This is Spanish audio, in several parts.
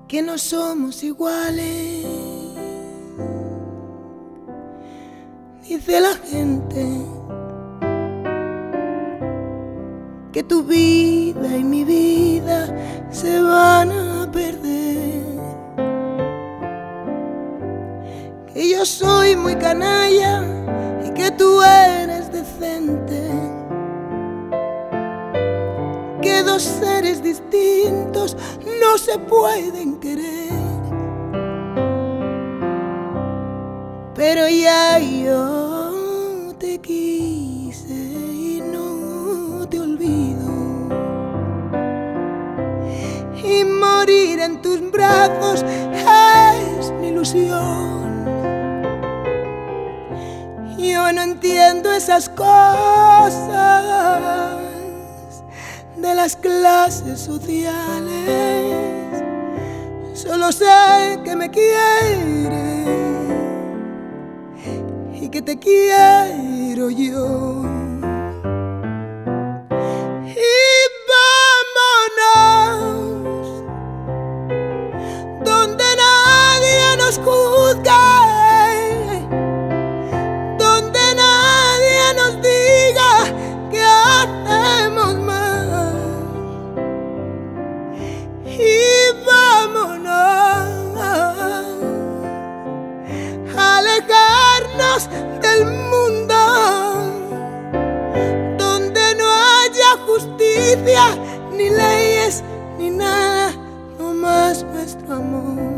que no somos iguales. Dice la gente que tu vida y mi vida se van a perder, que yo soy muy canalla y que tú eres decente, que dos seres distintos no se pueden querer. Pero ya yo te quise y no te olvido, y morir en tus brazos es mi ilusión. Yo no entiendo esas cosas de las clases sociales, solo sé que me quieres y que te quiero yo. Y vámonos donde nadie nos juzgue, donde nadie nos diga que hacemos mal. Y vámonos a alejarnos del mundo, donde no haya justicia, ni leyes, ni nada, no más nuestro amor.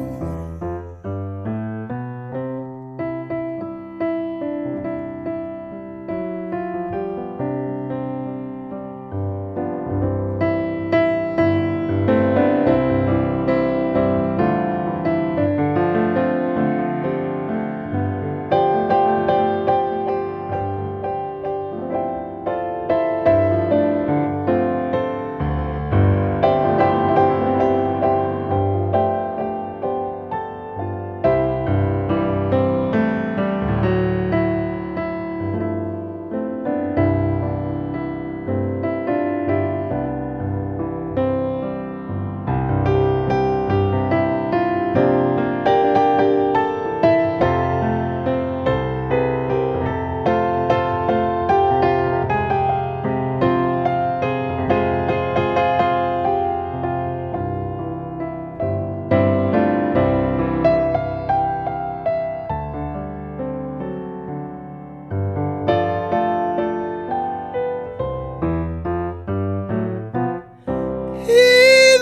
Y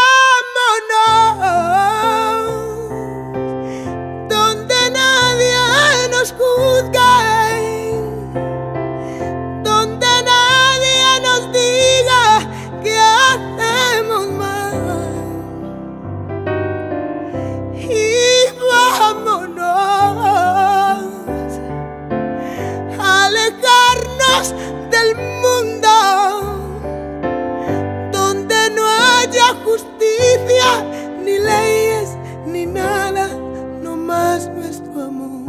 vámonos donde nadie nos juzgue, donde nadie nos diga que hacemos mal. Y vámonos a alejarnos del mundo, justicia, ni leyes, ni nada, no más nuestro amor.